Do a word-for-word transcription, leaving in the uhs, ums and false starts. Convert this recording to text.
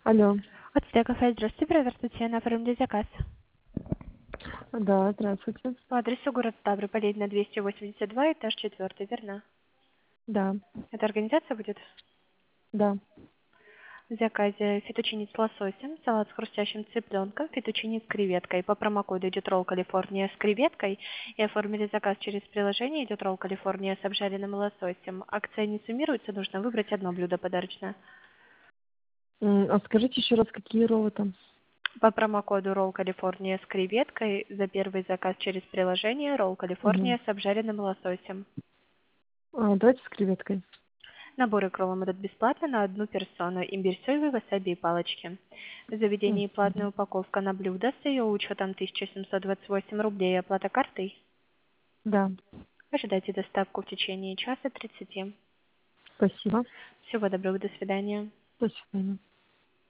Алло. Ацтек кафе, здравствуйте, проверьте на оформили заказ. Да, здравствуйте. По адресу город Ставрополь на двести восемьдесят два, этаж четвертый, верно? Да, Это организация будет? да. В заказе фетучини с лососем, салат с хрустящим цыпленком, фетучини с креветкой. По промокоду идет ролл Калифорния с креветкой. И оформили заказ через приложение, идет ролл Калифорния с обжаренным лососем. Акция не суммируется, нужно выбрать одно блюдо подарочное. М, А скажите еще раз, какие роллы там? По промокоду ролл Калифорния с креветкой за первый заказ через приложение ролл Угу. Калифорния с обжаренным лососем. А, давайте с креветкой. Наборы кроллом идут бесплатно на одну персону. Имбирь, сойвы, васаби и палочки. В заведении платная Мгм. упаковка на блюдо с ее учетом тысяча семьсот двадцать восемь рублей. Оплата картой. Да, Ожидайте доставку в течение часа тридцати. спасибо. Всего доброго, до свидания. До свидания.